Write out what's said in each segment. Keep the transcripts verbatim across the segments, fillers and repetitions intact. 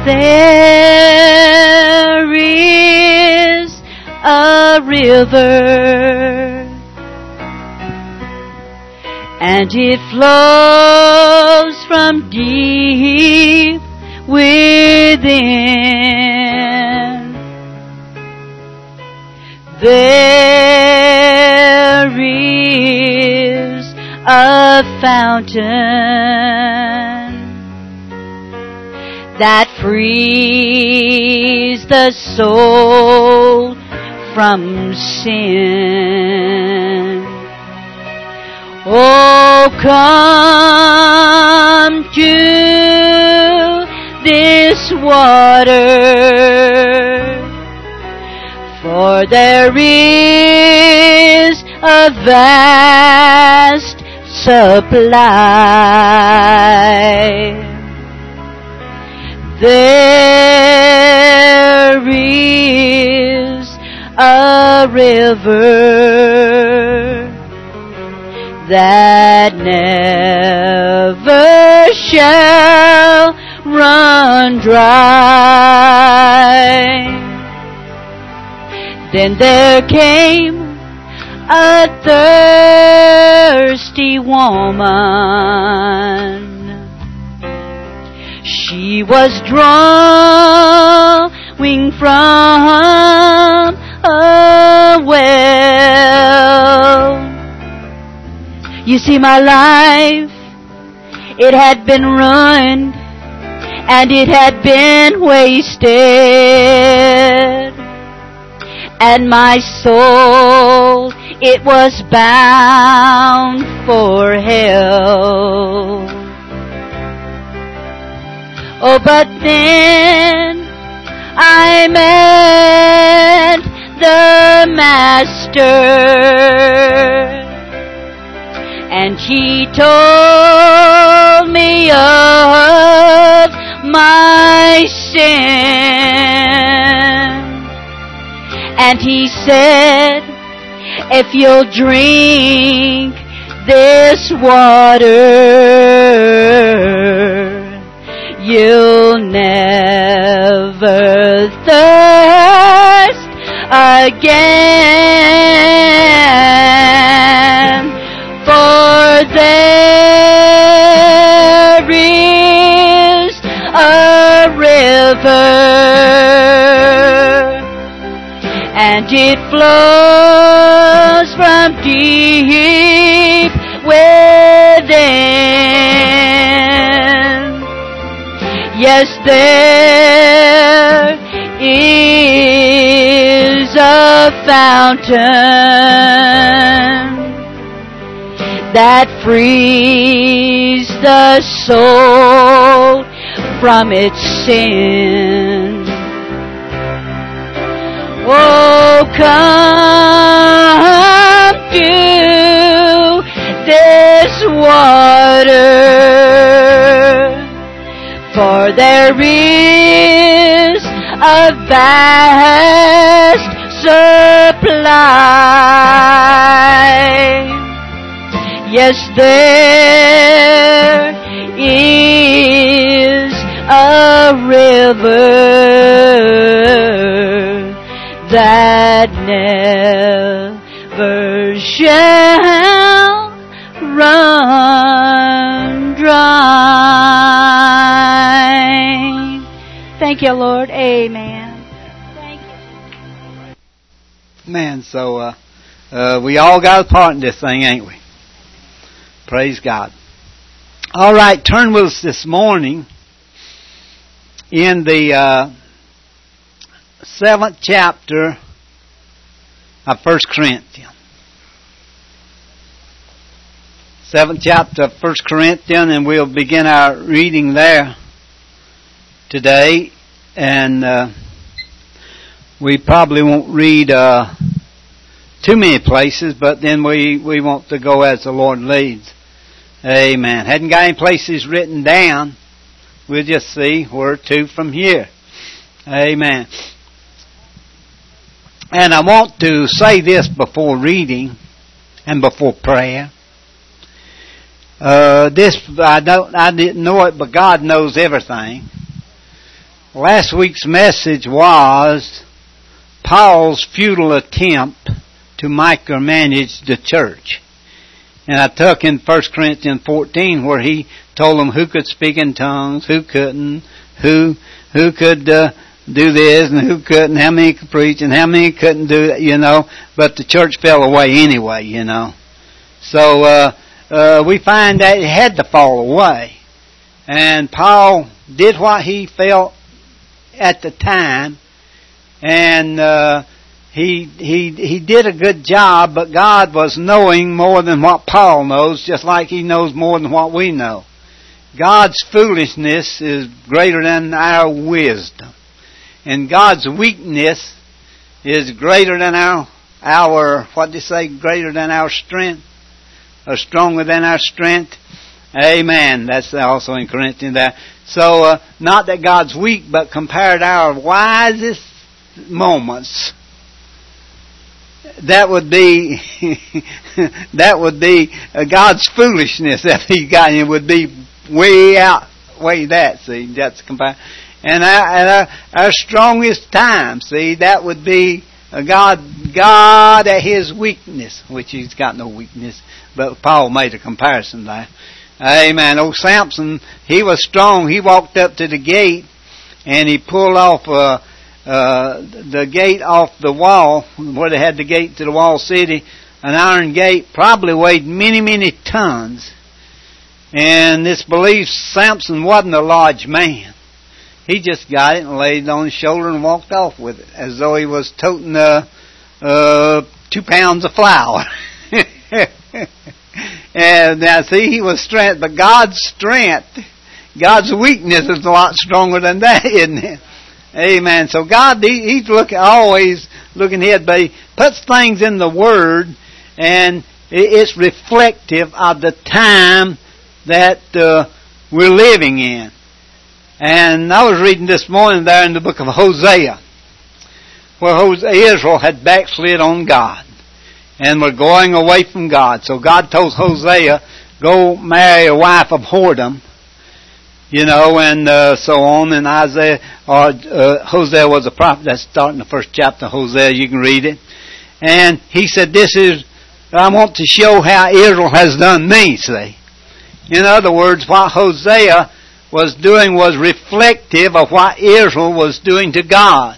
There is a river, and it flows from deep within. There is a fountain that frees the soul from sin. Oh, come to this water, for there is a vast supply. There is a river that never shall run dry. Then there came a thirsty woman. She was drawing from a well. You see, my life, it had been ruined and it had been wasted. And my soul, it was bound for hell. Oh, but then I met the Master, and He told me of my sin. And He said, if you'll drink this water, you'll never thirst again. For there is a river, and it flows from deep within. Yes, there is a fountain that frees the soul from its sin. Oh, come to this water, for there is a vast supply. Yes, there is a river that never shall run dry. Thank you, Lord. Amen. Thank you. Man, so uh, uh, we all got a part in this thing, ain't we? Praise God. All right, turn with us this morning in the uh, seventh chapter of First Corinthians. Seventh chapter of First Corinthians, and we'll begin our reading there today. And uh, we probably won't read uh, too many places, but then we, we want to go as the Lord leads. Amen. Hadn't got any places written down. We'll just see where to from here. Amen. And I want to say this before reading and before prayer. Uh, this, I don't, I didn't know it, but God knows everything. Last week's message was Paul's futile attempt to micromanage the church. And I took in First Corinthians fourteen where he told them who could speak in tongues, who couldn't, who who could uh, do this and who couldn't, how many could preach and how many couldn't do that, you know. But the church fell away anyway, you know. So uh, uh, we find that it had to fall away. And Paul did what he felt at the time, and uh, he he he did a good job, but God was knowing more than what Paul knows, just like He knows more than what we know. God's foolishness is greater than our wisdom, and God's weakness is greater than our our what do you say? Greater than our strength, or stronger than our strength. Amen. That's also in Corinthians there. So, uh, not that God's weak, but compared our wisest moments, that would be, that would be uh, God's foolishness that He got. It would be way out, way that, see, that's compared. And our, and our, our strongest time, see, that would be uh, God, God at His weakness, which He's got no weakness, but Paul made a comparison there. Amen. Old Samson, he was strong. He walked up to the gate and he pulled off uh, uh, the gate off the wall, where they had the gate to the wall city, an iron gate, probably weighed many, many tons. And this believes Samson wasn't a large man. He just got it and laid it on his shoulder and walked off with it, as though he was toting uh, uh, two pounds of flour. And now see, he was strength, but God's strength, God's weakness is a lot stronger than that, isn't it? Amen. So God, he, He's looking, always looking ahead, but He puts things in the Word, and it's reflective of the time that uh, we're living in. And I was reading this morning there in the book of Hosea, where Israel had backslid on God and were going away from God. So God told Hosea, go marry a wife of whoredom, you know, and uh, so on. And Isaiah, or uh, Hosea was a prophet. That's starting the first chapter of Hosea. You can read it. And he said, this is, I want to show how Israel has done me, see. In other words, what Hosea was doing was reflective of what Israel was doing to God.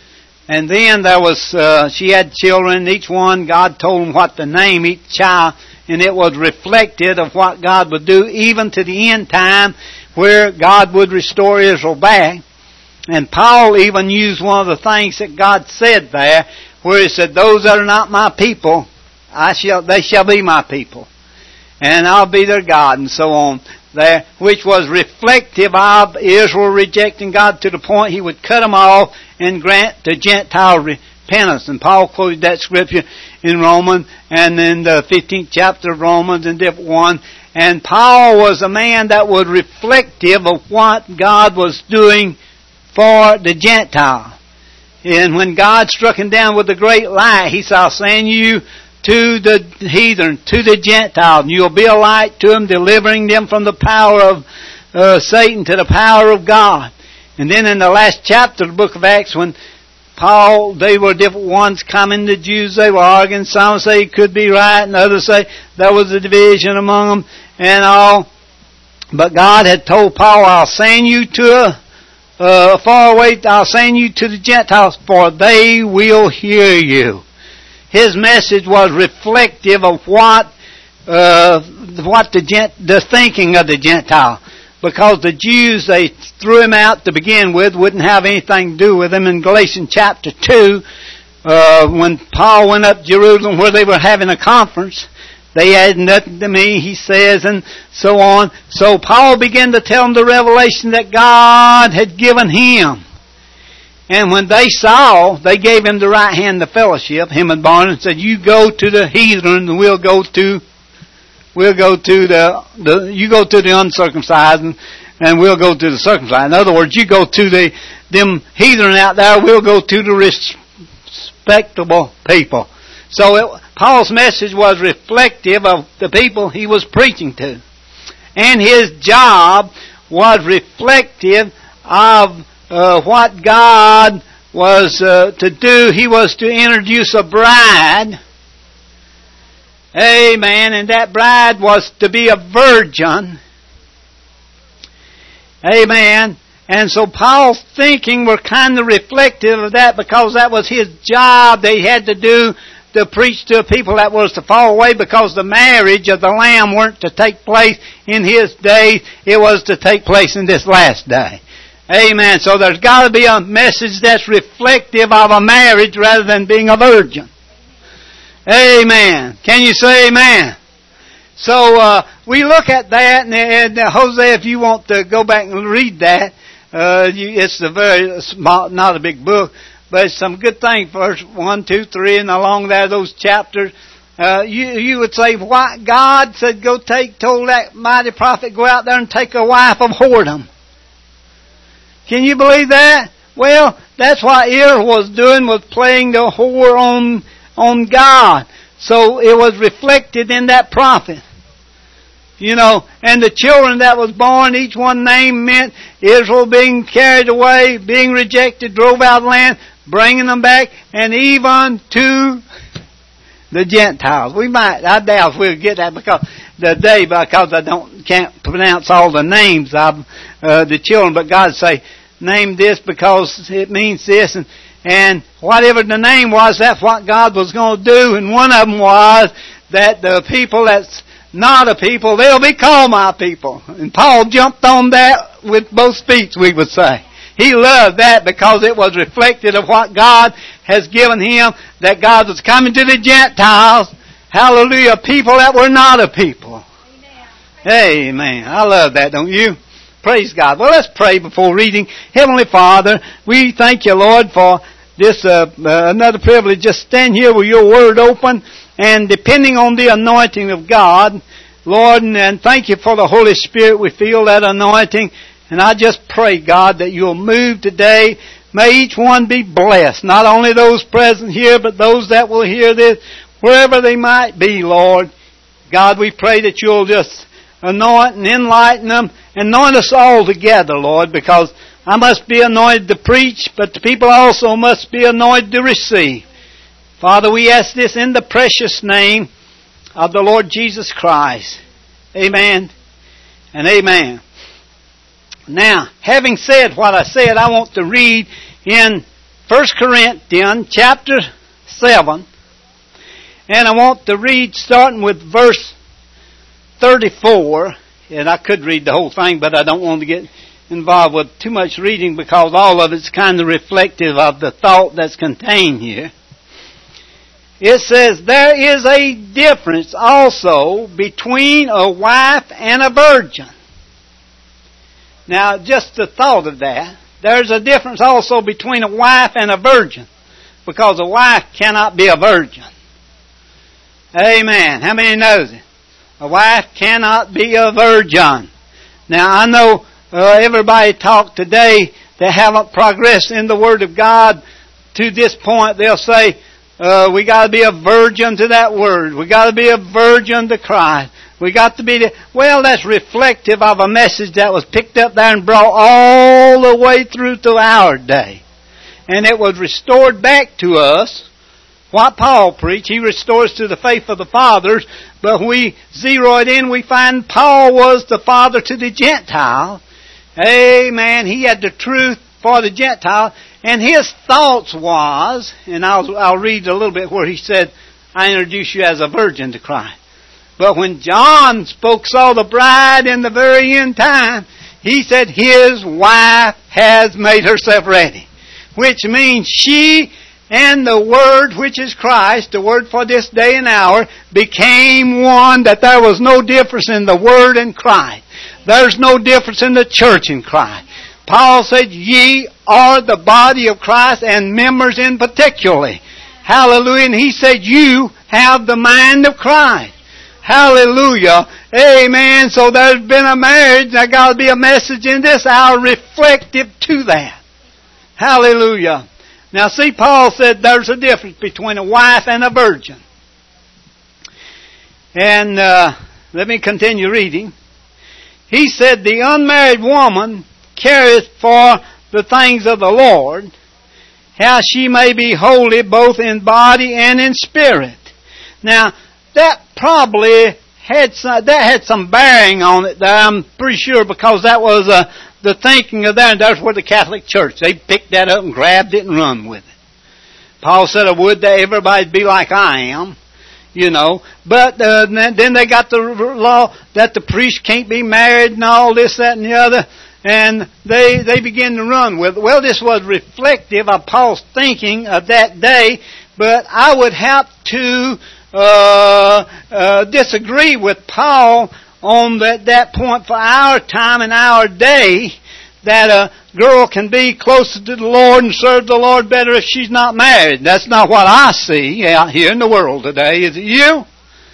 And then there was, uh, she had children, each one, God told them what to name each child, and it was reflective of what God would do even to the end time, where God would restore Israel back. And Paul even used one of the things that God said there, where He said, those that are not my people, I shall, they shall be my people, and I'll be their God, and so on. There, which was reflective of Israel rejecting God to the point He would cut them off and grant the Gentile repentance. And Paul quoted that scripture in Romans, and in the fifteenth chapter of Romans and different one. And Paul was a man that was reflective of what God was doing for the Gentile. And when God struck him down with the great light, He said, I'll send you to the heathen, to the Gentiles. You'll be a light to them, delivering them from the power of uh, Satan to the power of God. And then in the last chapter of the book of Acts, when Paul, they were different ones coming, the Jews, they were arguing. Some say it could be right, and others say there was a division among them and all. But God had told Paul, I'll send you to a uh, far away, I'll send you to the Gentiles, for they will hear you. His message was reflective of what uh, what the gent, the thinking of the Gentile. Because the Jews, they threw him out to begin with, wouldn't have anything to do with him. In Galatians chapter two, uh, when Paul went up to Jerusalem where they were having a conference, they had nothing to me, he says, and so on. So Paul began to tell them the revelation that God had given him. And when they saw, they gave him the right hand of fellowship, him and Barnabas, and said, you go to the heathen and we'll go to, we'll go to the, the you go to the uncircumcised and, and we'll go to the circumcised. In other words, you go to the, them heathen out there, we'll go to the respectable people. So it, Paul's message was reflective of the people he was preaching to. And his job was reflective of uh, what God was uh, to do. He was to introduce a bride. Amen. And that bride was to be a virgin. Amen. And so Paul's thinking were kind of reflective of that, because that was his job that he had to do, to preach to a people that was to fall away, because the marriage of the Lamb weren't to take place in his day. It was to take place in this last day. Amen. So there's got to be a message that's reflective of a marriage rather than being a virgin. Amen. Can you say amen? So uh, we look at that, and, and uh, Hosea, if you want to go back and read that, uh, you, it's a very small, not a big book, but it's some good things. Verse one, two, three, and along there, those chapters. Uh, you, you would say, why God said, go take, told that mighty prophet, go out there and take a wife of whoredom. Can you believe that? Well, that's what Israel was doing, was playing the whore on, on God. So it was reflected in that prophet. You know, and the children that was born, each one name meant Israel being carried away, being rejected, drove out of the land, bringing them back, and even to the Gentiles. We might, I doubt we'll get that because the day, because I don't can't pronounce all the names of uh, the children, but God say, name this because it means this, and and whatever the name was, that's what God was going to do. And one of them was that the people that's not a people, they'll be called my people. And Paul jumped on that with both feet, we would say. He loved that because it was reflected of what God has given him, that God was coming to the Gentiles. Hallelujah. People that were not a people. Amen. Amen. I love that, don't you? Praise God. Well, let's pray before reading. Heavenly Father, we thank you, Lord, for this uh, uh, another privilege. Just stand here with your word open and depending on the anointing of God, Lord, and, and thank you for the Holy Spirit. We feel that anointing. And I just pray, God, that you'll move today. May each one be blessed. Not only those present here, but those that will hear this, wherever they might be, Lord. God, we pray that you'll just anoint and enlighten them. Anoint us all together, Lord, because I must be anointed to preach, but the people also must be anointed to receive. Father, we ask this in the precious name of the Lord Jesus Christ. Amen and amen. Now, having said what I said, I want to read in First Corinthians chapter seven. And I want to read starting with verse thirty-four. And I could read the whole thing, but I don't want to get involved with too much reading because all of it's kind of reflective of the thought that's contained here. It says, there is a difference also between a wife and a virgin. Now, just the thought of that, there's a difference also between a wife and a virgin, because a wife cannot be a virgin. Amen. How many knows it? A wife cannot be a virgin. Now, I know uh, everybody talk today that haven't progressed in the Word of God to this point. They'll say, uh, we got to be a virgin to that Word. We got to be a virgin to Christ. We got to be the, well, that's reflective of a message that was picked up there and brought all the way through to our day. And it was restored back to us. What Paul preached, he restores to the faith of the fathers, but when we zero it in, we find Paul was the father to the Gentile. Amen. He had the truth for the Gentile, and his thoughts was, and I'll, I'll read a little bit where he said, I introduce you as a virgin to Christ. But when John spoke, saw the bride in the very end time, he said his wife has made herself ready. Which means she and the Word, which is Christ, the Word for this day and hour, became one, that there was no difference in the Word and Christ. There's no difference in the church in Christ. Paul said, ye are the body of Christ and members in particularly. Hallelujah. And he said, you have the mind of Christ. Hallelujah. Amen. So there's been a marriage. There's got to be a message in this hour reflective to that. Hallelujah. Now see, Paul said there's a difference between a wife and a virgin. And uh, let me continue reading. He said, the unmarried woman careth for the things of the Lord, how she may be holy both in body and in spirit. Now, that probably had some, that had some bearing on it there, I'm pretty sure, because that was uh, the thinking of that, and that's where the Catholic Church, they picked that up and grabbed it and run with it. Paul said, I would that everybody'd be like I am, you know. But uh, then they got the law that the priest can't be married and all this, that, and the other. And they they began to run with it. Well, this was reflective of Paul's thinking of that day, but I would have to uh, uh, disagree with Paul on that, that point for our time and our day, that a girl can be closer to the Lord and serve the Lord better if she's not married. That's not what I see out here in the world today. Is it you?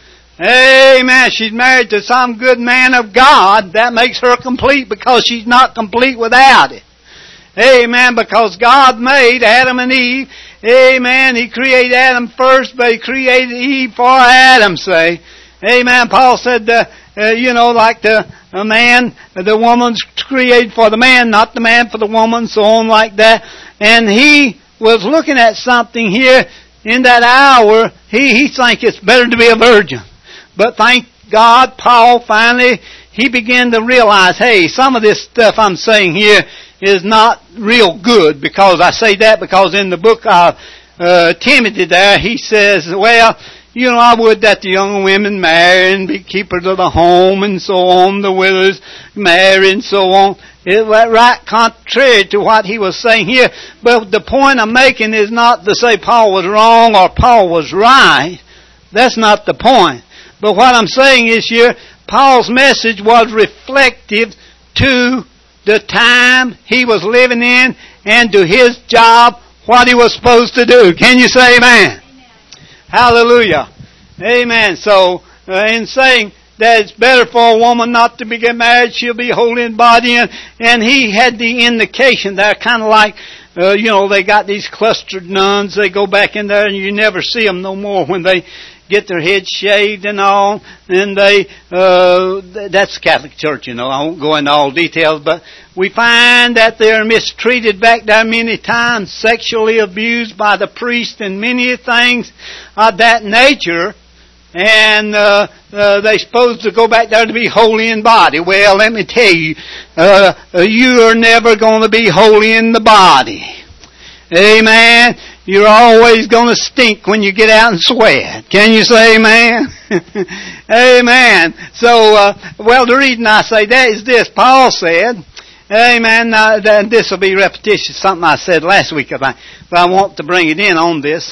Amen. She's married to some good man of God. That makes her complete, because she's not complete without it. Amen. Because God made Adam and Eve. Amen. He created Adam first, but He created Eve for Adam's sake. Amen. Paul said, uh, uh, you know, like the a man, the woman's created for the man, not the man for the woman, so on like that. And he was looking at something here in that hour. He, he think it's better to be a virgin. But thank God, Paul finally, he began to realize, hey, some of this stuff I'm saying here is not real good, because I say that because in the book of uh, Timothy there, he says, well, you know, I would that the young women marry and be keepers of the home and so on, the widows marry and so on. It went right contrary to what he was saying here. But the point I'm making is not to say Paul was wrong or Paul was right. That's not the point. But what I'm saying is here, Paul's message was reflective to the time he was living in and to his job, what he was supposed to do. Can you say amen? Hallelujah. Amen. So, uh, in saying that it's better for a woman not to be get married, she'll be holy in body, and, and he had the indication there, kind of like, uh, you know, they got these clustered nuns, they go back in there and you never see them no more when they get their heads shaved and all, and they, uh, that's the Catholic Church, you know, I won't go into all details, but we find that they're mistreated back there many times, sexually abused by the priest and many things of that nature, and uh, uh, they're supposed to go back there to be holy in body. Well, let me tell you, uh, you are never going to be holy in the body. Amen. You're always going to stink when you get out and sweat. Can you say amen? Amen. So, uh, well, the reason I say that is this. Paul said, amen, uh, this will be repetitious, something I said last week, if I, but I want to bring it in on this.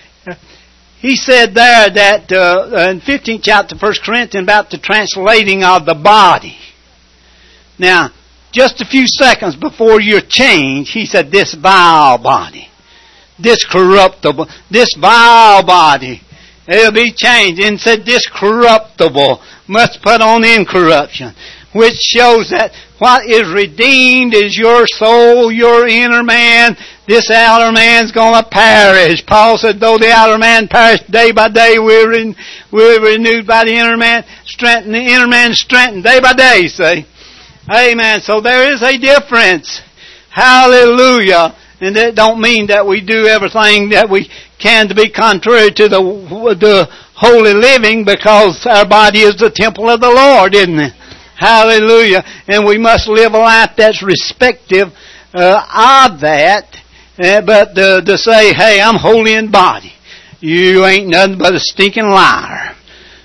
He said there that uh, in fifteenth chapter, First Corinthians, about the translating of the body. Now, just a few seconds before you're changed, he said, this vile body. This corruptible, this vile body, it'll be changed. And said this corruptible must put on incorruption, which shows that what is redeemed is your soul, your inner man. This outer man's going to perish. Paul said, though the outer man perish day by day, we're, in, we're renewed by the inner man, strengthened, the inner man strengthened day by day, see. Amen. So there is a difference. Hallelujah. And that don't mean that we do everything that we can to be contrary to the, the holy living, because our body is the temple of the Lord, isn't it? Hallelujah. And we must live a life that's respective uh, of that. Uh, but uh, to say, hey, I'm holy in body, you ain't nothing but a stinking liar.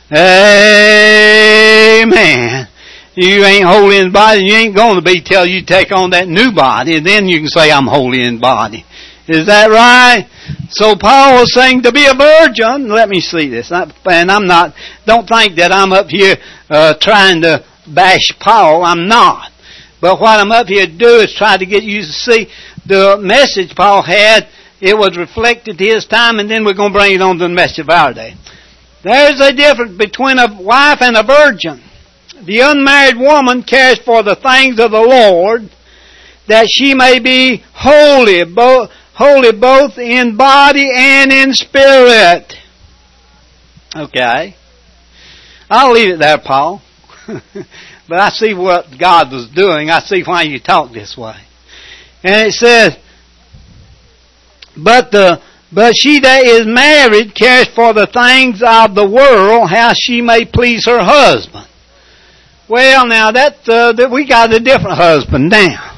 Amen. You ain't holy in body, you ain't going to be till you take on that new body, and then you can say, I'm holy in body. Is that right? So Paul was saying to be a virgin. Let me see this. And I'm not, don't think that I'm up here uh, trying to bash Paul. I'm not. But what I'm up here to do is try to get you to see the message Paul had. It was reflected to his time, and then we're going to bring it on to the message of our day. There's a difference between a wife and a virgin. The unmarried woman cares for the things of the Lord, that she may be holy, both holy both in body and in spirit. Okay. I'll leave it there, Paul. But I see what God was doing. I see why you talk this way. And it says, but the but she that is married cares for the things of the world, how she may please her husband. Well, now that uh, that we got a different husband now.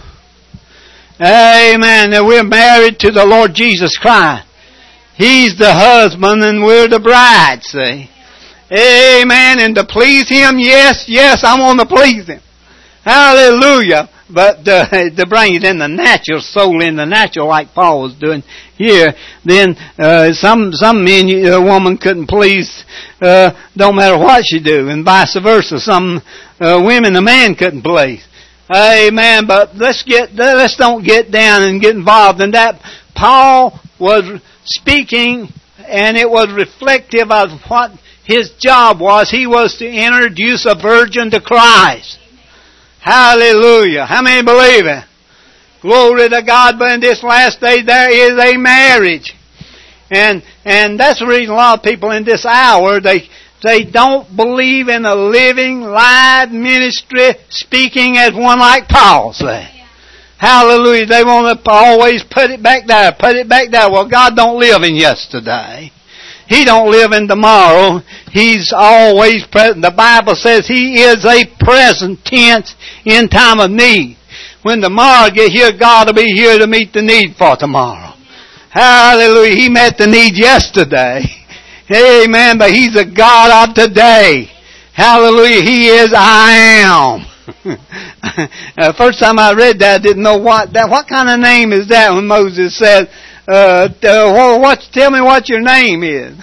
Amen. That we're married to the Lord Jesus Christ. He's the husband and we're the bride, see. Amen. And to please Him, yes, yes, I want to please Him. Hallelujah. But uh, to bring it in the natural, soul in the natural, like Paul was doing here, then uh, some some men, a woman couldn't please, uh, don't matter what she do, and vice versa. Some uh, women, a man couldn't please. Amen. But let's get let's don't get down and get involved in that. Paul was speaking, and it was reflective of what his job was. He was to introduce a virgin to Christ. Hallelujah. How many believe it? Glory to God. But in this last day there is a marriage. And and that's the reason a lot of people in this hour, they they don't believe in a living, live ministry speaking as one like Paul said. Hallelujah. They want to always put it back there, put it back there. Well, God don't live in yesterday. He don't live in tomorrow. He's always present. The Bible says He is a present tense in time of need. When tomorrow get here, God will be here to meet the need for tomorrow. Hallelujah. He met the need yesterday. Amen. But He's a God of today. Hallelujah. He is I am. uh, first time I read that, I didn't know what that. What kind of name is that when Moses said, Uh, uh, what, tell me what your name is.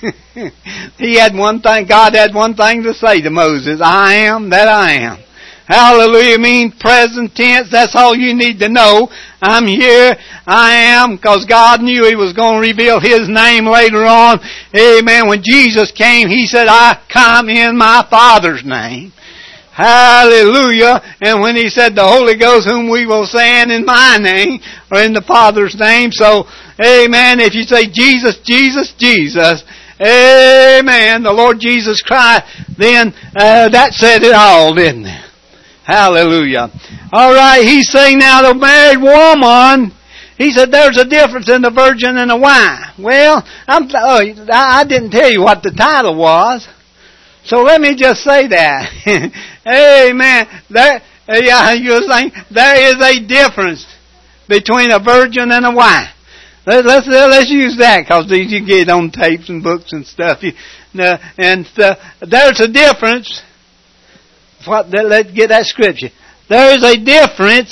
He had one thing, God had one thing to say to Moses. I am that I am. Hallelujah means present tense. That's all you need to know. I'm here. I am, because God knew He was going to reveal His name later on. Amen. When Jesus came, He said, I come in my Father's name. Hallelujah. And when He said the Holy Ghost whom we will send in my name, or in the Father's name. So, amen, if you say Jesus, Jesus, Jesus, amen, the Lord Jesus Christ, then uh, that said it all, didn't it? Hallelujah. Alright, He's saying now the married woman, He said there's a difference in the virgin and the wife. Well, I'm, oh, I didn't tell you what the title was. So let me just say that. Amen. There, yeah, you're saying there is a difference between a virgin and a wife. Let, let's let's use that, because these you get on tapes and books and stuff. You, uh, and uh, there's a difference. What? Let's get that scripture. There is a difference.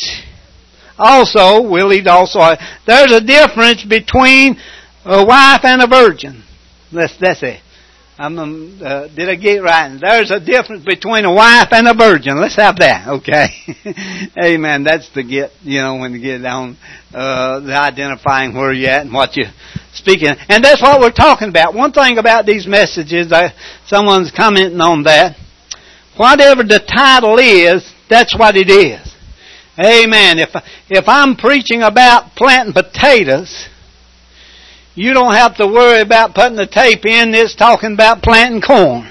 Also, we'll leave also. There's a difference between a wife and a virgin. That's that's it. I'm, um, uh, did I get it right? There's a difference between a wife and a virgin. Let's have that, okay? Amen. That's the get, you know, when you get on uh, the identifying where you're at and what you're speaking. And that's what we're talking about. One thing about these messages, uh, someone's commenting on that. Whatever the title is, that's what it is. Amen. If if I'm preaching about planting potatoes, you don't have to worry about putting the tape in. It's talking about planting corn.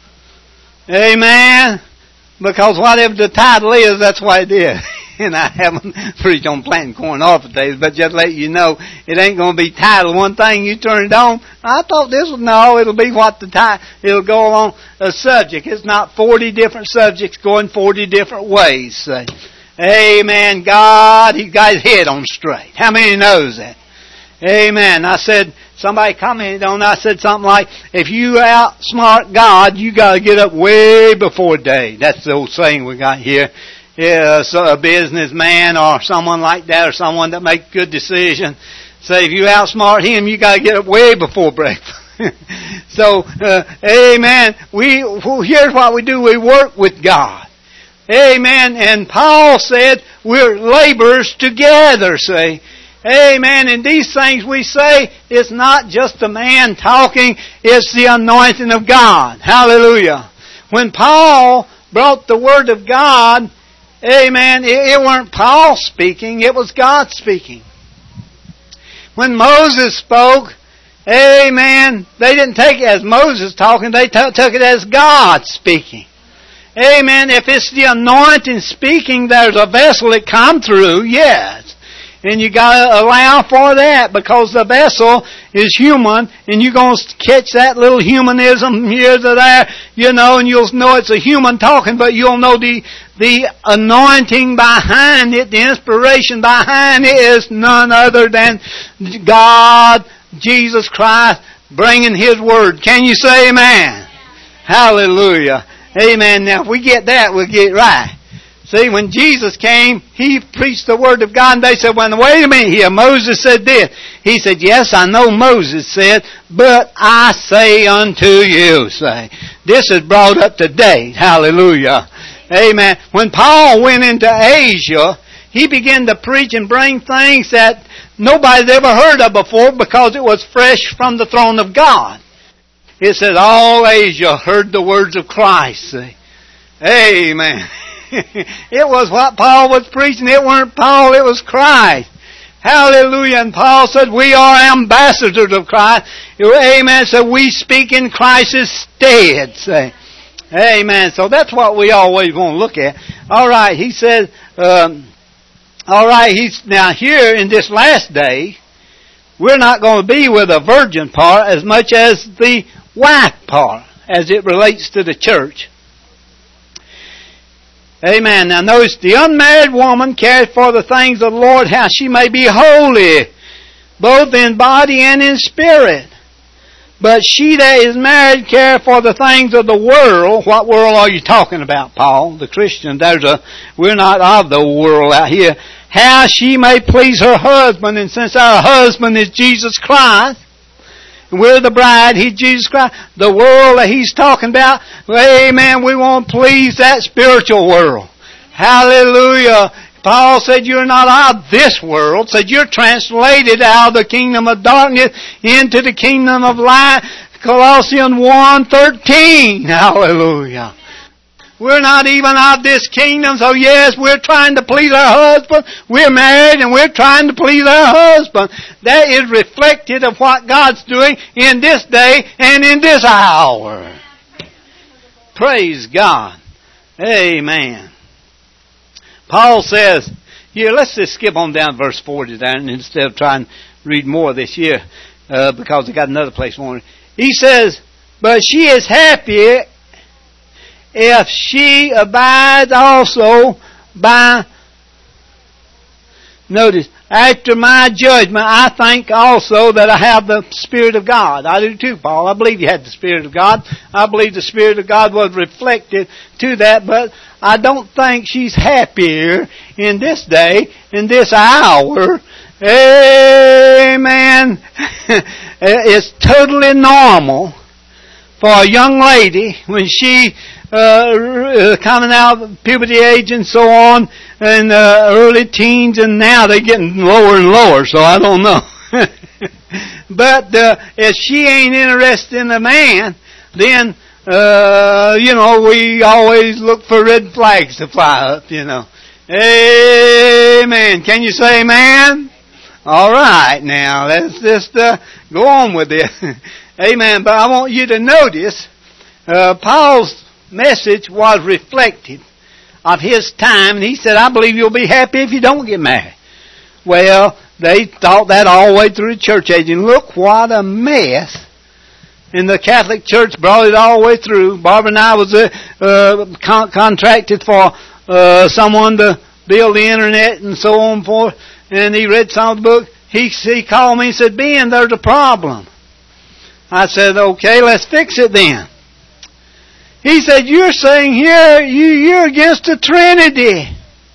Amen. Because whatever the title is, that's what it is. And I haven't preached on planting corn or potatoes, but just let you know, it ain't going to be titled one thing. You turn it on. I thought this was, no, it'll be what the title, it'll go along a subject. It's not forty different subjects going forty different ways. Say, amen. God, He got His head on straight. How many knows that? Amen. I said, somebody commented on, I said something like, if you outsmart God, you got to get up way before day. That's the old saying we got here. Yeah, so a businessman or someone like that, or someone that makes good decisions, say if you outsmart him, you got to get up way before breakfast. So, uh, amen. We here's what we do: we work with God. Amen. And Paul said we're laborers together. See. Amen. And these things we say, it's not just a man talking, it's the anointing of God. Hallelujah. When Paul brought the Word of God, amen, it, it weren't Paul speaking, it was God speaking. When Moses spoke, amen, they didn't take it as Moses talking, they t- took it as God speaking. Amen. If it's the anointing speaking, there's a vessel it come through, yes. And you gotta allow for that because the vessel is human and you're gonna catch that little humanism here to there, you know, and you'll know it's a human talking, but you'll know the, the anointing behind it, the inspiration behind it is none other than God, Jesus Christ, bringing His Word. Can you say amen? Hallelujah. Amen. Now if we get that, we'll get right. See, when Jesus came, He preached the Word of God, and they said, well, wait a minute here, Moses said this. He said, yes, I know Moses said, but I say unto you, say. This is brought up to date. Hallelujah. Amen. When Paul went into Asia, he began to preach and bring things that nobody's ever heard of before because it was fresh from the throne of God. It said, all Asia heard the words of Christ, see. Amen. It was what Paul was preaching. It weren't Paul, it was Christ. Hallelujah. And Paul said, we are ambassadors of Christ. Amen. So we speak in Christ's stead. Say. Amen. So that's what we always want to look at. All right. He said, um, all right. He's now here in this last day, we're not going to be with the virgin part as much as the wife part as it relates to the church. Amen. Now notice, the unmarried woman cares for the things of the Lord, how she may be holy, both in body and in spirit. But she that is married cares for the things of the world. What world are you talking about, Paul? The Christian. There's a, we're not of the world out here. How she may please her husband, and since our husband is Jesus Christ, we're the bride, He's Jesus Christ. The world that He's talking about, amen, we want to please that spiritual world. Hallelujah. Paul said you're not of this world. Said you're translated out of the kingdom of darkness into the kingdom of light. Colossians one thirteen. Hallelujah. We're not even of this kingdom, so yes, we're trying to please our husband. We're married and we're trying to please our husband. That is reflected of what God's doing in this day and in this hour. Praise God. Amen. Paul says, here, let's just skip on down to verse forty there instead of trying to read more of this here, uh, because I got another place for it. He says, but she is happy if she abides also by, notice, after my judgment, I think also that I have the Spirit of God. I do too, Paul. I believe you had the Spirit of God. I believe the Spirit of God was reflected to that, but I don't think she's happier in this day, in this hour. Amen. It's totally normal for a young lady when she Uh, coming out of puberty age and so on, and uh, early teens, and now they're getting lower and lower, so I don't know. But uh, if she ain't interested in a man, then, uh, you know, we always look for red flags to fly up, you know. Amen. Can you say amen? All right, now, let's just uh, go on with this. Amen. But I want you to notice, uh, Paul's message was reflective of his time, and he said, I believe you'll be happy if you don't get married. Well, they thought that all the way through the church age, and look what a mess. And the Catholic Church brought it all the way through. Barbara and I was uh, uh, con- contracted for uh, someone to build the internet and so on forth, and he read some of the book. He, he called me and said, Ben, there's a problem. I said, okay, let's fix it then. He said, you're saying here, you, you're against the Trinity.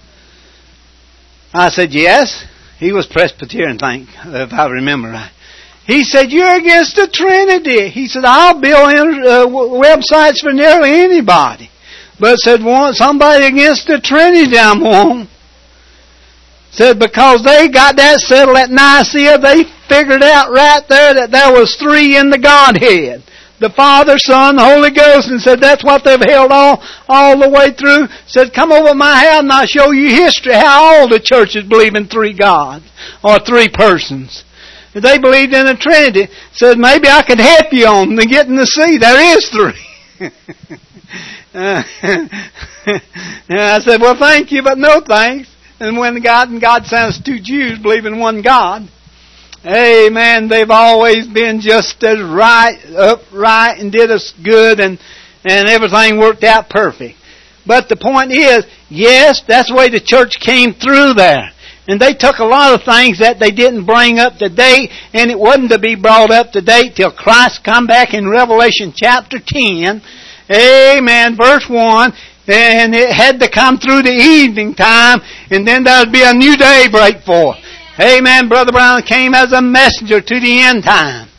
I said, yes. He was Presbyterian, I think, if I remember right. He said, you're against the Trinity. He said, I'll build uh, websites for nearly anybody. But said, want somebody against the Trinity I'm on. Said, because they got that settled at Nicaea, they figured out right there that there was three in the Godhead. The Father, Son, the Holy Ghost, and said that's what they've held all, all the way through. Said, come over to my house and I'll show you history, how all the churches believe in three gods, or three persons. If they believed in the Trinity, said maybe I could help you on the getting to see there is three. uh, and I said, well, thank you, but no thanks. and when God and God sounds two Jews believe in one God. Amen. They've always been just as right, upright, and did us good, and, and everything worked out perfect. But the point is, yes, that's the way the church came through there. And they took a lot of things that they didn't bring up to date, and it wasn't to be brought up to date till Christ come back in Revelation chapter ten. Amen. Verse one. And it had to come through the evening time, and then there would be a new day break forth. Amen. Brother Brown came as a messenger to the end time.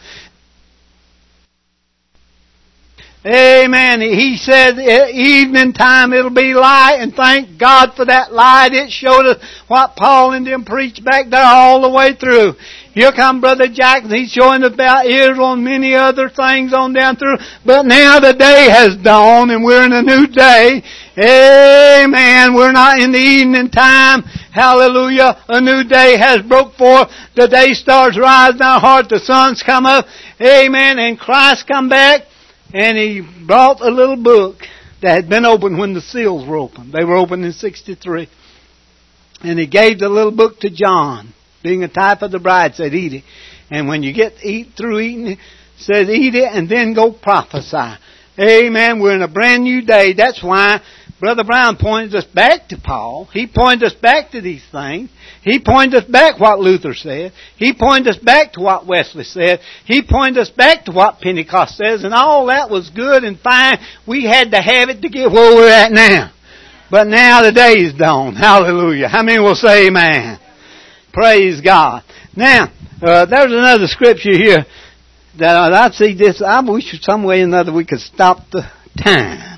Amen. He said evening time it'll be light, and thank God for that light. It showed us what Paul and them preached back there all the way through. Here come Brother Jackson. He's showing about Israel and many other things on down through. But now the day has dawned, and we're in a new day. Amen. We're not in the evening time. Hallelujah. A new day has broke forth. The day stars rise in our heart. The sun's come up. Amen. And Christ come back. And He brought a little book that had been opened when the seals were opened. They were opened in sixty-three. And He gave the little book to John, being a type of the bride, said, eat it. And when you get eat through eating it, said, eat it and then go prophesy. Amen. We're in a brand new day. That's why Brother Brown pointed us back to Paul. He pointed us back to these things. He pointed us back what Luther said. He pointed us back to what Wesley said. He pointed us back to what Pentecost says. And all that was good and fine. We had to have it to get where we're at now. But now the day is dawned. Hallelujah. How many will say amen? Praise God. Now, uh, there's another scripture here that I see this. I wish some way or another we could stop the time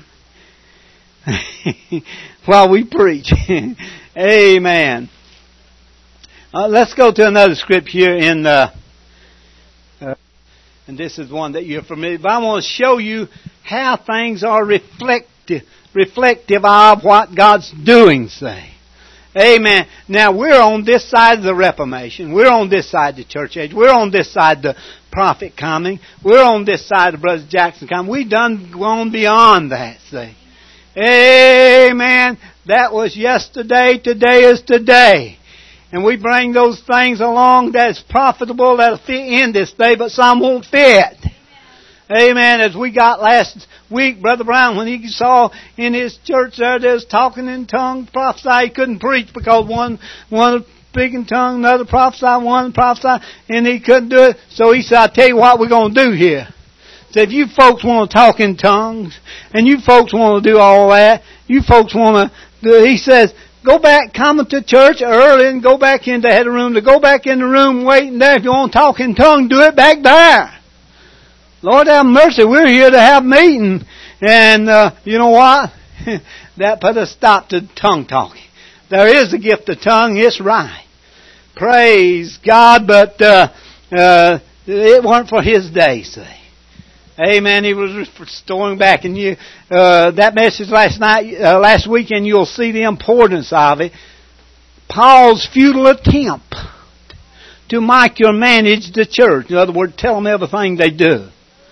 while we preach. Amen. Uh, let's go to another scripture here in, uh, uh, and this is one that you're familiar with. But I want to show you how things are reflective, reflective of what God's doing, say. Amen. Now we're on this side of the Reformation. We're on this side of the church age. We're on this side of the prophet coming. We're on this side of Brother Jackson coming. We've done gone beyond that, see. Amen. That was yesterday. Today is today. And we bring those things along that's profitable, that'll fit in this day, but some won't fit. Amen. As we got last week, Brother Brown, when he saw in his church there, they was talking in tongues, prophesy. He couldn't preach because one, one speaking in tongues, another prophesy, one prophesy, and he couldn't do it. So he said, I'll tell you what we're going to do here. He said, if you folks want to talk in tongues, and you folks want to do all that, you folks want to do it, he says, go back, come to church early and go back into the head of the room. To go back in the room waiting there. If you want to talk in tongues, do it back there. Lord have mercy, we're here to have meeting. And uh, you know what? That put a stop to tongue talking. There is a gift of tongue, it's right. Praise God, but uh, uh, it weren't for His day, say. Amen. He was restoring back, and you uh, that message last night, uh, last weekend, you'll see the importance of it. Paul's futile attempt to micromanage the church. In other words, tell them everything they do.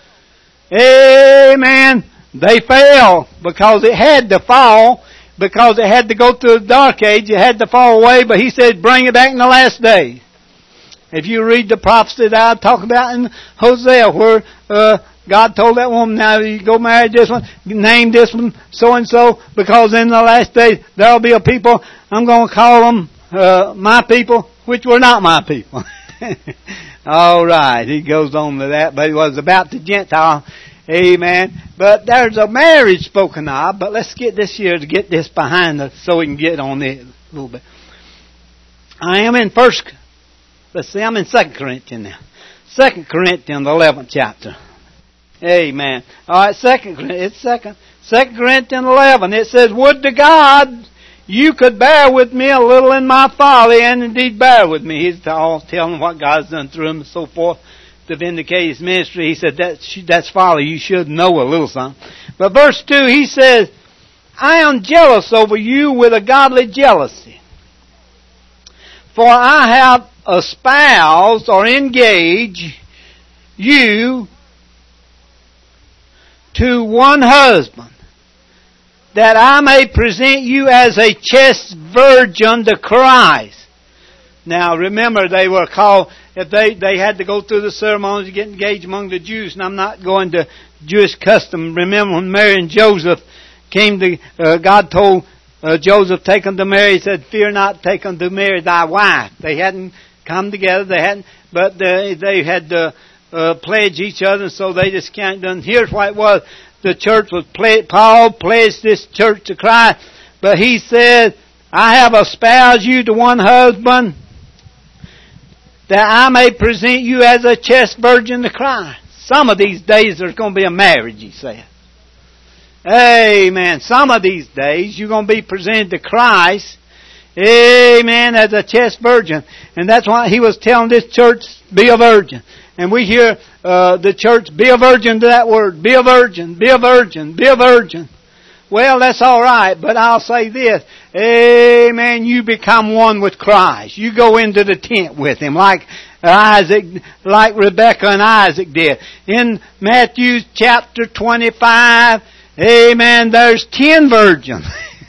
Amen. They fell because it had to fall, because it had to go through the dark age. It had to fall away, but he said, bring it back in the last day. If you read the prophecy that I talk about in Hosea, where uh, God told that woman, now you go marry this one, name this one, so-and-so, because in the last days there will be a people, I'm going to call them uh, my people, which were not my people. All right, he goes on to that, but it was about the Gentile. Amen. But there's a marriage spoken of, but let's get this here to get this behind us so we can get on it a little bit. I am in first, let's see, I'm in Second Corinthians now. Second Corinthians, the eleventh chapter. Amen. All right, Second Corinthians, it's second. Second Corinthians eleven. It says, "Would to God you could bear with me a little in my folly, and indeed bear with me." He's all telling what God's done through him and so forth to vindicate his ministry. He said, that, that's folly. You should know a little something. But verse two, he says, "I am jealous over you with a godly jealousy. For I have espoused or engaged you to one husband, that I may present you as a chaste virgin to Christ. Now remember, they were called, if they, they had to go through the ceremonies to get engaged among the Jews, and I'm not going to Jewish custom. Remember when Mary and Joseph came to, uh, God told uh, Joseph, take unto Mary, He said, fear not, take unto Mary thy wife. They hadn't come together, they hadn't, but they, they had to uh, pledge each other, so they just can't done. Here's what it was. The church was, pledged, Paul pledged this church to Christ, but he said, I have espoused you to one husband, that I may present you as a chaste virgin to Christ. Some of these days there's going to be a marriage, he said. Amen. Some of these days you're going to be presented to Christ, amen, as a chaste virgin. And that's why he was telling this church, be a virgin. And we hear uh, the church, be a virgin to that word. Be a virgin, be a virgin, be a virgin. Well, that's all right, but I'll say this. Amen. You become one with Christ. You go into the tent with Him like Isaac, like Rebekah and Isaac did. In Matthew chapter twenty-five, amen, there's ten virgins.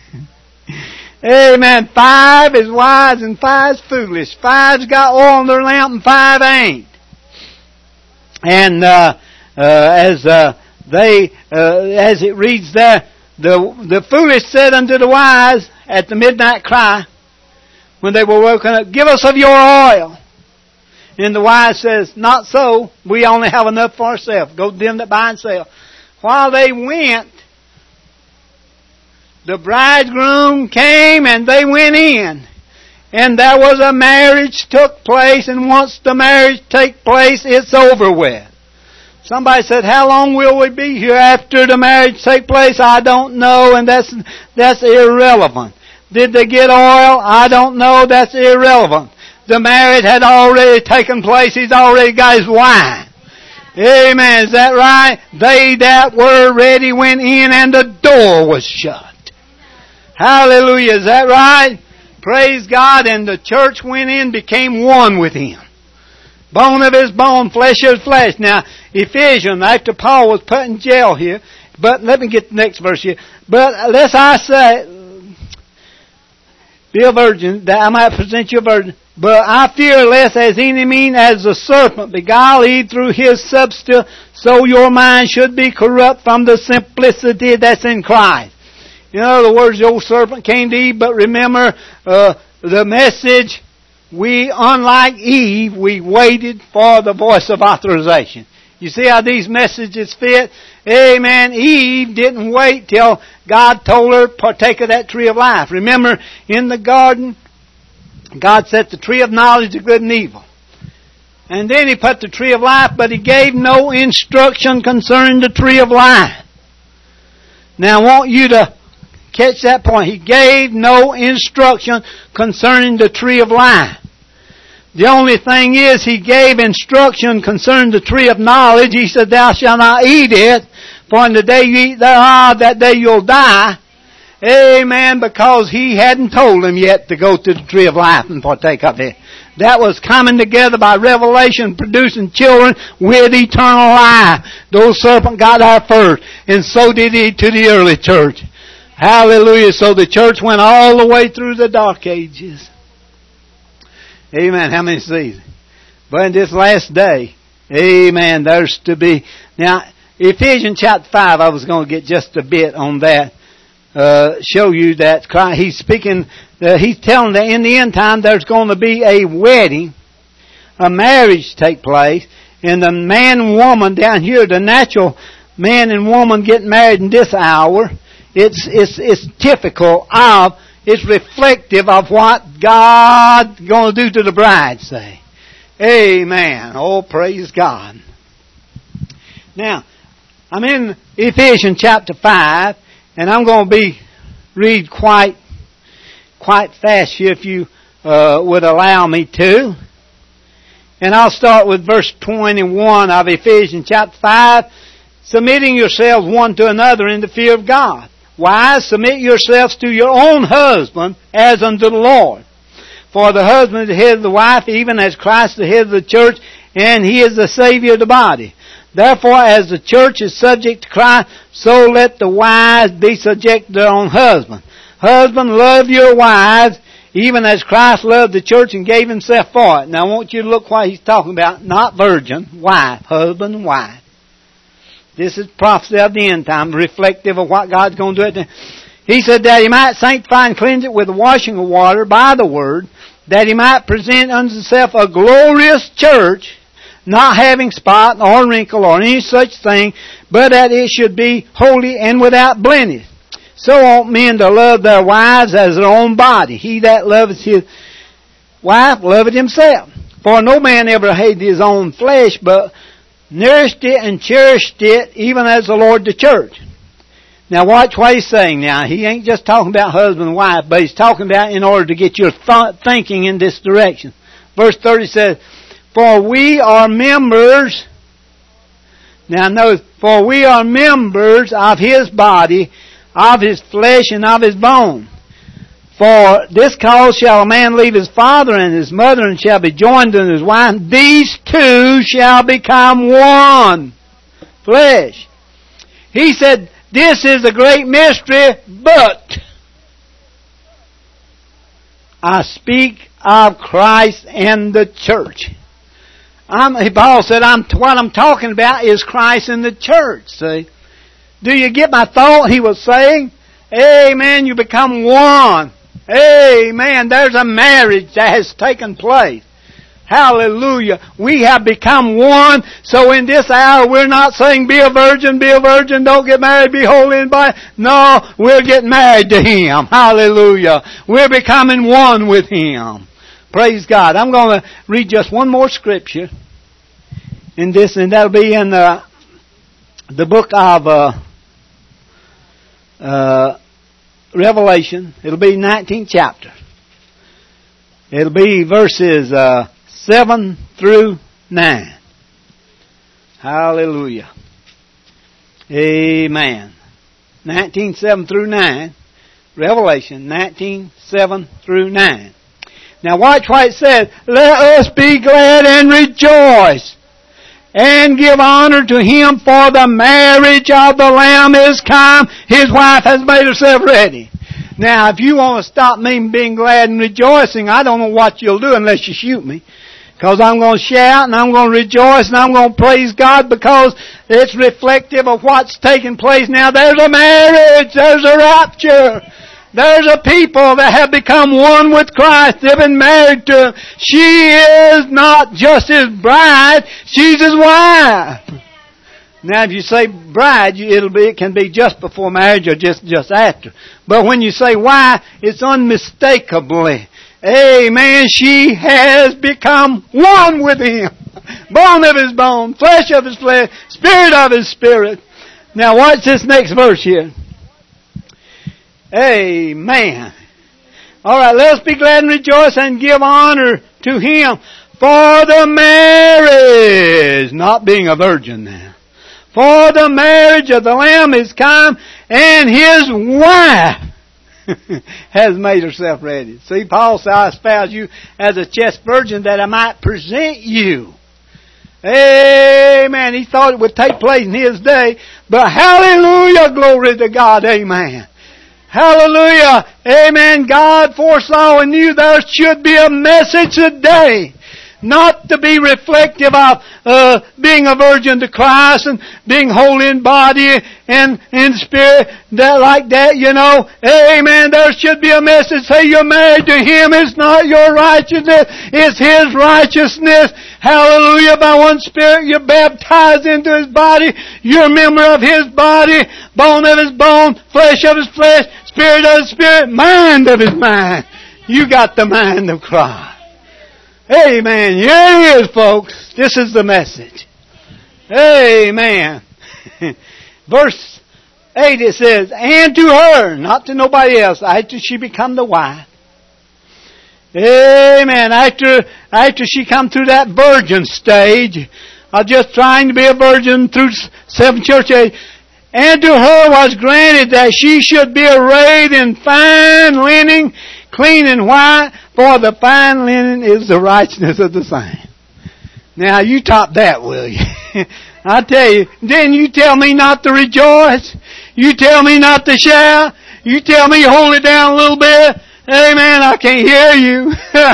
Amen. Five is wise and five's foolish. Five's got oil in their lamp and five ain't. And uh, uh, as uh, they, uh, as it reads there, the the foolish said unto the wise at the midnight cry, when they were woken up, give us of your oil. And the wise says, not so. We only have enough for ourselves. Go to them that buy and sell. While they went, the bridegroom came and they went in. And there was a marriage took place, and once the marriage take place, it's over with. Somebody said, how long will we be here after the marriage take place? I don't know, and that's that's irrelevant. Did they get oil? I don't know, that's irrelevant. The marriage had already taken place. He's already got his wine. Amen. Is that right? They that were ready went in and the door was shut. Hallelujah. Is that right? Praise God. And the church went in, became one with Him. Bone of His bone, flesh of His flesh. Now, Ephesians, after Paul was put in jail here, but let me get the next verse here. But unless I say, be a virgin, that I might present you a virgin. But I fear lest as any mean as the serpent beguile Eve through his substance, so your mind should be corrupt from the simplicity that's in Christ. In other words, the old serpent came to Eve, but remember uh, the message, we, unlike Eve, we waited for the voice of authorization. You see how these messages fit? Amen. Eve didn't wait till God told her, partake of that tree of life. Remember, in the garden, God set the tree of knowledge of good and evil. And then He put the tree of life, but He gave no instruction concerning the tree of life. Now I want you to catch that point. He gave no instruction concerning the tree of life. The only thing is, He gave instruction concerning the tree of knowledge. He said, thou shalt not eat it, for in the day you eat thereof, that day you'll die. Amen, because He hadn't told them yet to go to the tree of life and partake of it. That was coming together by revelation, producing children with eternal life. The old serpent got there first, and so did he to the early church. Hallelujah. So the church went all the way through the dark ages. Amen. How many see? But in this last day, amen, there's to be... Now, Ephesians chapter five, I was going to get just a bit on that. Uh, show you that Christ, He's speaking, uh, He's telling that in the end time there's going to be a wedding, a marriage take place, and the man and woman down here, the natural man and woman getting married in this hour, it's, it's, it's typical of, it's reflective of what God's going to do to the bride, say. Amen. Oh, praise God. Now, I'm in Ephesians chapter five, and I'm going to be read quite quite fast here if you uh, would allow me to. And I'll start with verse twenty-one of Ephesians chapter five. Submitting yourselves one to another in the fear of God. Wives, submit yourselves to your own husband as unto the Lord. For the husband is the head of the wife, even as Christ is the head of the church, and He is the Savior of the body. Therefore, as the church is subject to Christ, so let the wives be subject to their own husband. Husband, love your wives, even as Christ loved the church and gave himself for it. Now I want you to look what he's talking about. Not virgin, wife, husband and wife. This is prophecy of the end time, reflective of what God's going to do. He said that he might sanctify and cleanse it with the washing of water by the word, that he might present unto himself a glorious church, not having spot or wrinkle or any such thing, but that it should be holy and without blemish. So ought men to love their wives as their own body. He that loveth his wife loveth himself. For no man ever hated his own flesh, but nourished it and cherished it, even as the Lord the church. Now watch what he's saying now. He ain't just talking about husband and wife, but he's talking about in order to get your th- thinking in this direction. Verse thirty says, For we are members, now notice, for we are members of his body, of his flesh and of his bone. For this cause shall a man leave his father and his mother, and shall be joined unto his wife. These two shall become one flesh. He said, this is a great mystery, but I speak of Christ and the church. I'm, Paul said, I'm, what I'm talking about is Christ and the church, see. Do you get my thought? He was saying, amen, you become one. Amen. There's a marriage that has taken place. Hallelujah. We have become one. So in this hour, we're not saying be a virgin, be a virgin, don't get married, be holy and by. No, we're getting married to Him. Hallelujah. We're becoming one with Him. Praise God. I'm going to read just one more scripture in this, and that'll be in the, the book of uh, uh, Revelation. It'll be nineteenth chapter. It'll be verses uh, seven through nine. Hallelujah. Amen. nineteen, seven through nine. Revelation nineteen, seven through nine. Now watch what it says. Let us be glad and rejoice, and give honor to Him, for the marriage of the Lamb is come. His wife has made herself ready. Now, if you want to stop me being glad and rejoicing, I don't know what you'll do unless you shoot me. Because I'm going to shout and I'm going to rejoice and I'm going to praise God because it's reflective of what's taking place now. There's a marriage. There's a rapture. There's a people that have become one with Christ. They've been married to Him. She is not just His bride. She's His wife. Now, if you say bride, it'll be, it can be just before marriage or just, just after. But when you say wife, it's unmistakably, amen, she has become one with Him. Bone of His bone, flesh of His flesh, spirit of His spirit. Now watch this next verse here. Amen. Alright, let's be glad and rejoice and give honor to Him for the marriage, not being a virgin now. For the marriage of the Lamb is come, and His wife has made herself ready. See, Paul said, I espouse you as a chaste virgin that I might present you. Amen. He thought it would take place in His day, but hallelujah, glory to God, amen. Hallelujah, amen. God foresaw and knew there should be a message today. Not to be reflective of uh, being a virgin to Christ and being holy in body and in spirit, that like that, you know. Amen. There should be a message. Say you're married to Him. It's not your righteousness. It's His righteousness. Hallelujah. By one Spirit you're baptized into His body. You're a member of His body. Bone of His bone. Flesh of His flesh. Spirit of His spirit. Mind of His mind. You got the mind of Christ. Amen. Here it is, folks. This is the message. Amen. Verse eight it says, and to her, not to nobody else, after she become the wife. Amen. After, after she come through that virgin stage of just trying to be a virgin through seven church age, and to her was granted that she should be arrayed in fine linen, clean and white, for the fine linen is the righteousness of the saints. Now, you top that, will you? I tell you, then you tell me not to rejoice. You tell me not to shout. You tell me hold it down a little bit. Amen. I can't hear you.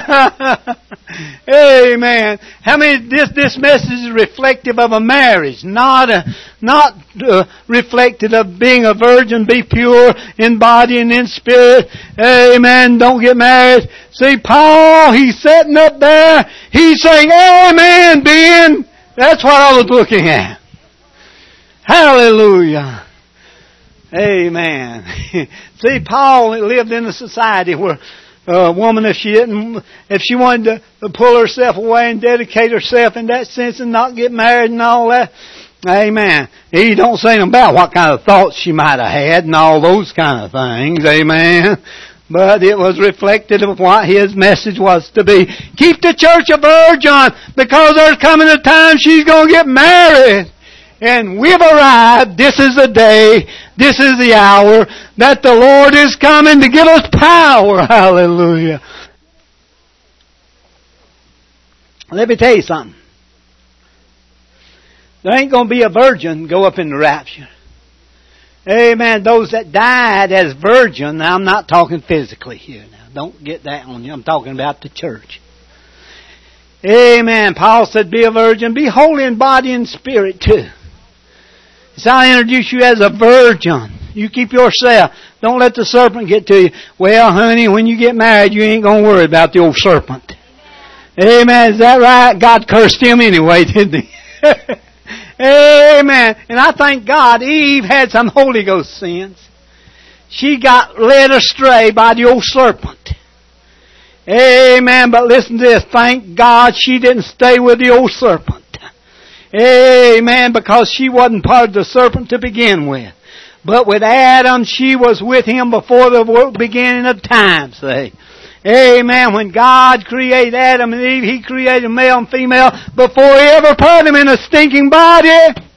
Amen. How many? This this message is reflective of a marriage, not a, not uh, reflective of being a virgin. Be pure in body and in spirit. Amen. Don't get married. See, Paul, he's sitting up there. He's saying, "Amen, Ben." That's what I was looking at. Hallelujah. Amen. See, Paul lived in a society where a woman, if she didn't, if she wanted to pull herself away and dedicate herself in that sense and not get married and all that, amen. He don't say anything about what kind of thoughts she might have had and all those kind of things, amen. But it was reflected of what his message was to be. Keep the church a virgin, because there's coming a time she's going to get married. And we've arrived. This is the day. This is the hour that the Lord is coming to give us power. Hallelujah. Let me tell you something. There ain't going to be a virgin go up in the rapture. Amen. Those that died as virgin, now I'm not talking physically here now. Don't get that on you. I'm talking about the church. Amen. Paul said, be a virgin. Be holy in body and spirit too. So I introduce you as a virgin. You keep yourself. Don't let the serpent get to you. Well, honey, when you get married, you ain't going to worry about the old serpent. Amen. Is that right? God cursed him anyway, didn't he? Amen. And I thank God Eve had some Holy Ghost sins. She got led astray by the old serpent. Amen. But listen to this. Thank God she didn't stay with the old serpent. Amen. Because she wasn't part of the serpent to begin with. But with Adam, she was with him before the beginning of time, say. Amen. When God created Adam and Eve, He created male and female before He ever put them in a stinking body.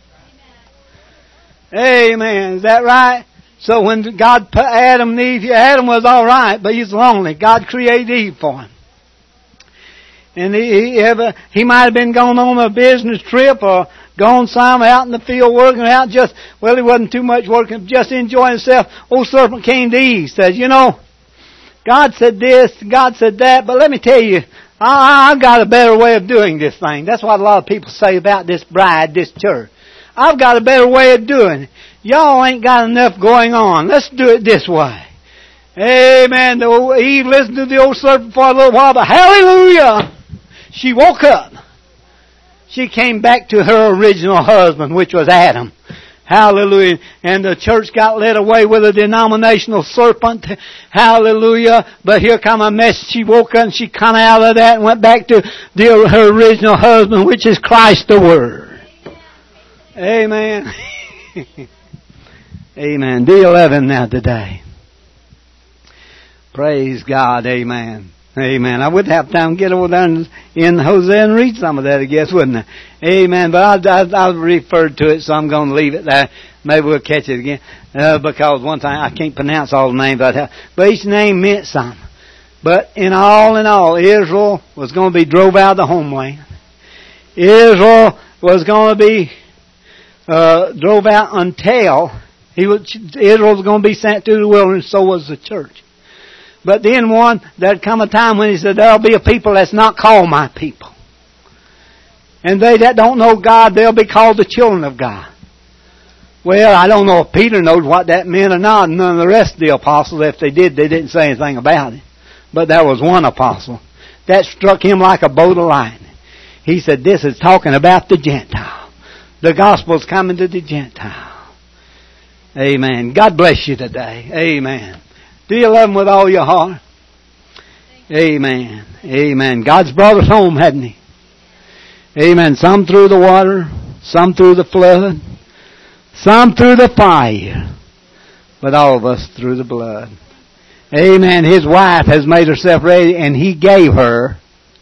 Amen. Is that right? So when God put Adam and Eve, Adam was alright, but he's lonely. God created Eve for him. And he, he, ever, he might have been going on a business trip or gone some out in the field working out just, well, he wasn't too much working, just enjoying himself. Old serpent came to Eve, says, you know, God said this, God said that, but let me tell you, I, I've got a better way of doing this thing. That's what a lot of people say about this bride, this church. I've got a better way of doing it. Y'all ain't got enough going on. Let's do it this way. Amen. Eve listened to the old serpent for a little while, but hallelujah! She woke up. She came back to her original husband, which was Adam. Hallelujah. And the church got led away with a denominational serpent. Hallelujah. But here come a message. She woke up and she come out of that and went back to the, her original husband, which is Christ the Word. Amen. Amen. D eleven now today. Praise God. Amen. Amen. I would have time to get over there in Hosea and read some of that, I guess, wouldn't I? Amen. But I, I, I referred to it, so I'm going to leave it there. Maybe we'll catch it again. Uh, because one time I can't pronounce all the names I have. But each name meant something. But in all in all, Israel was going to be drove out of the homeland. Israel was going to be uh, drove out until he was, Israel was going to be sent through the wilderness, so was the church. But then one, there'd come a time when he said, there'll be a people that's not called my people. And they that don't know God, they'll be called the children of God. Well, I don't know if Peter knows what that meant or not. None of the rest of the apostles, if they did, they didn't say anything about it. But there was one apostle that struck him like a bolt of lightning. He said, this is talking about the Gentile. The gospel's coming to the Gentile. Amen. God bless you today. Amen. Do you love Him with all your heart? Amen. Amen. God's brought us home, hasn't He? Amen. Some through the water, some through the flood, some through the fire, but all of us through the blood. Amen. His wife has made herself ready, and He gave her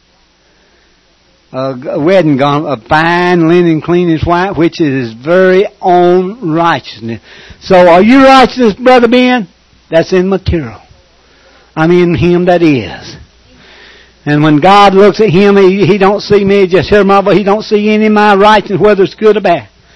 a wedding garment, a fine linen, cleanest white, which is His very own righteousness. So, are you righteous, Brother Ben? That's immaterial. I mean, Him that is. And when God looks at Him, He, he don't see me, just hear my voice. He don't see any of my righteousness, whether it's good or bad.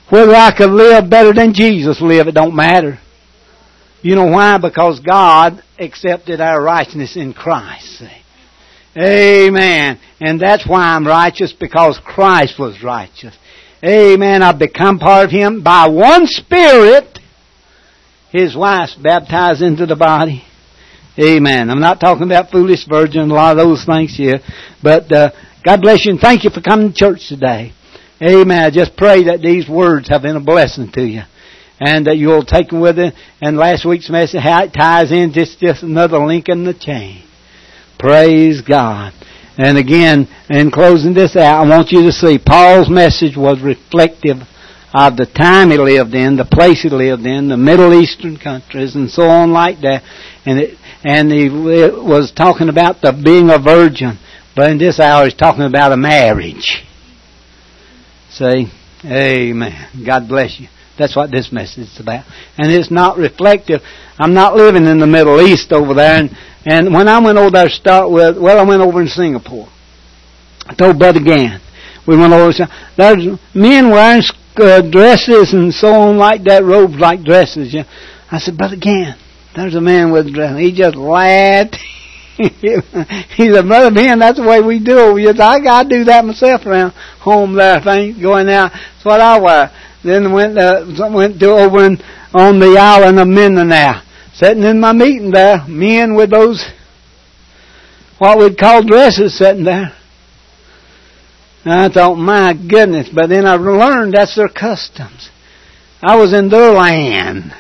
Whether I could live better than Jesus lived, it don't matter. You know why? Because God accepted our righteousness in Christ. See? Amen. And that's why I'm righteous, because Christ was righteous. Amen. I've become part of Him by one Spirit. His wife's baptized into the body. Amen. I'm not talking about foolish virgin, a lot of those things here. But uh, God bless you and thank you for coming to church today. Amen. I just pray that these words have been a blessing to you. And that you'll take them with you. And last week's message, how it ties in, just, just another link in the chain. Praise God. And again, in closing this out, I want you to see Paul's message was reflective of the time he lived in, the place he lived in, the Middle Eastern countries, and so on like that. And it, and he was talking about the being a virgin. But in this hour, he's talking about a marriage. See? Amen. God bless you. That's what this message is about. And it's not reflective. I'm not living in the Middle East over there. And, and when I went over there to start with, well, I went over in Singapore. I told Brother Gann. We went over to, there's men wearing uh, dresses and so on like that, robes like dresses. Yeah. I said, Brother Gann, there's a man with a dress. He just laughed. He said, Brother Ben, that's the way we do it. I got to do that myself around home there. Thing going out. That's what I wear. Then went uh, went to over in, on the island of Mindanao, sitting in my meeting there, men with those what we'd call dresses sitting there. And I thought, my goodness! But then I learned that's their customs. I was in their land.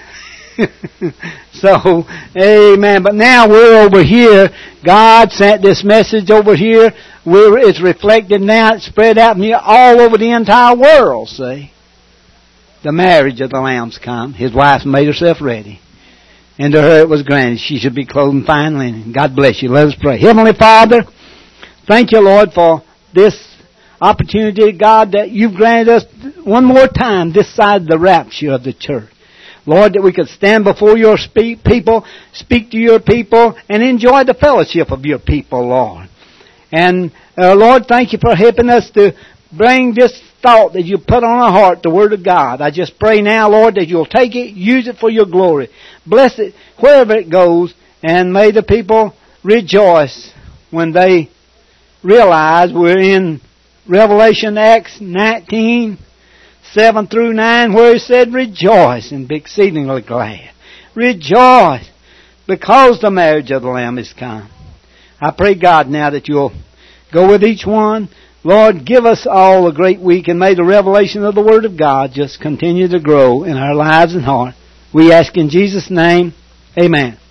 So, amen. But now we're over here. God sent this message over here. We're, it's reflected now. It's spread out all over the entire world, see. The marriage of the Lamb's come. His wife made herself ready. And to her it was granted. She should be clothed in fine linen. God bless you. Let us pray. Heavenly Father, thank you, Lord, for this opportunity, God, that you've granted us one more time this side of the rapture of the church. Lord, that we could stand before your speak, people, speak to your people, and enjoy the fellowship of your people, Lord. And, uh, Lord, thank you for helping us to bring this thought that you put on our heart, the Word of God. I just pray now, Lord, that you'll take it, use it for your glory. Bless it wherever it goes, and may the people rejoice when they realize we're in Revelation Acts nineteen, seven through nine, where he said, rejoice and be exceedingly glad. Rejoice, because the marriage of the Lamb is come. I pray, God, now that you'll go with each one. Lord, give us all a great week, and may the revelation of the Word of God just continue to grow in our lives and heart. We ask in Jesus' name, amen.